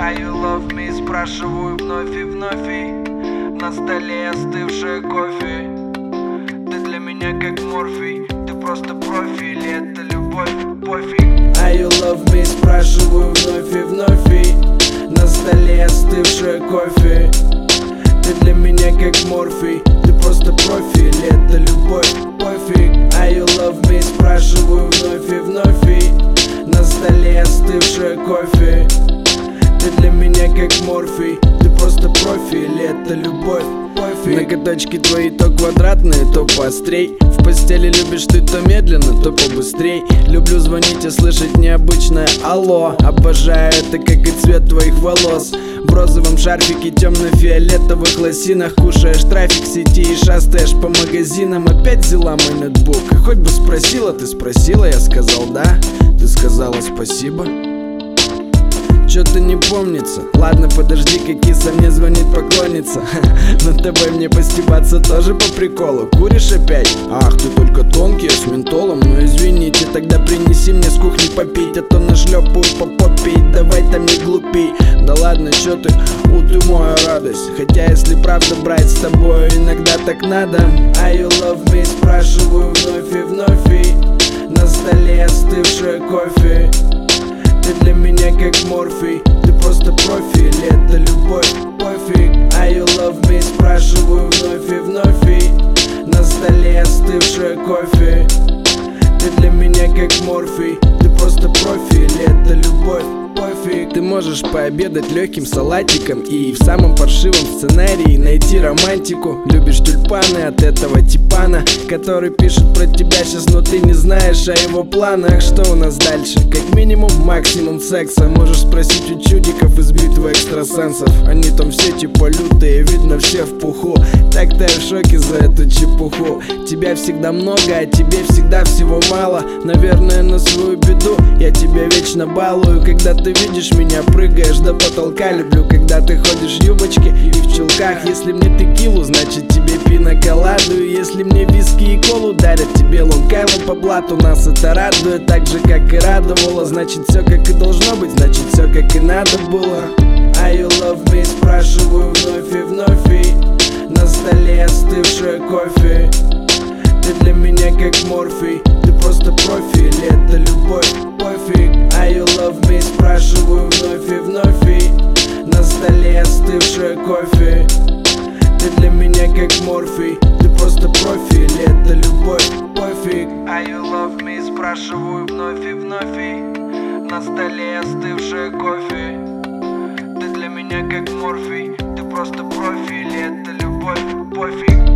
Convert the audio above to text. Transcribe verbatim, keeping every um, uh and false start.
Are you love me? Спрашиваю вновь и вновь, и на столе остывшее кофе. Ты для меня как морфий, ты просто профи, или это любовь, пофиг. Are you love me? Спрашиваю вновь и вновь, и на столе остывшее кофе. Ты для меня как морфий, ты просто профи, или это любовь, пофиг. Are you love me? Спрашиваю вновь и вновь, и на столе остывшее кофе. Ты для меня как морфий, ты просто профи, или это любовь, пофиг. Ноготочки твои то квадратные, то поострей. В постели любишь ты то медленно, то побыстрей. Люблю звонить и слышать необычное алло. Обожаю это, как и цвет твоих волос. В розовом шарфике, темно-фиолетовых лосинах. Кушаешь трафик сети и шастаешь по магазинам. Опять взяла мой ноутбук, и хоть бы спросила, ты спросила, я сказал да. Ты сказала спасибо. Чё-то не помнится. Ладно, подожди, как киса мне звонит поклонница. Над тобой мне постебаться тоже по приколу. Куришь опять? Ах, ты только тонкий, с ментолом. Ну извините, тогда принеси мне с кухни попить, а то нашлепаю по попе. И давай там не глупей. Да ладно, чё ты, у ты моя радость. Хотя если правда брать с тобой, иногда так надо. Are you love me? Спрашиваю вновь и вновь, и на столе остывшее кофе. Ты для меня как морфий, ты просто профи, или это любовь, пофиг. Are you love me? Спрашиваю вновь и вновь, и на столе остывшее кофе. Ты для меня как морфий, ты просто профи, или это любовь, пофиг. Ты можешь пообедать легким салатиком и в самом паршивом сценарии найти романтику. Любишь тюльпаны от этого типана, который пишет про тебя сейчас, но ты не знаешь о его планах. Что у нас дальше? Как минимум максимум секса. Можешь спросить у чудиков из битвы экстрасенсов. Они там все типа лютые, видно все в пуху. Так-то я в шоке за эту чепуху. Тебя всегда много, а тебе всегда всего мало. Наверное, на свою беду я тебя вечно балую. Когда ты видишь меня, прыгаешь до потолка. Люблю, когда ты ходишь в юбочке и в чулках. Если мне текилу, значит тебе пина-коладу. И если мне виски и колу дарят, тебе лонг-кайло по блату. Нас это радует, так же как и радовало. Значит все как и должно быть, значит все как и надо было. Are you love me? Спрашиваю вновь и вновь, и на столе остывшее кофе. Ты для меня как морфий, ты просто профи, или это любовь, пофиг. Are you love me? Спрашиваю вновь и вновь, и на столе остывшее кофе. Ты для меня как морфий, ты просто профи, или это любовь, пофиг. Are you love me? Спрашиваю вновь и вновь, и на столе остывшее кофе. Ты для меня как морфий, ты просто профи, или это любовь, пофиг.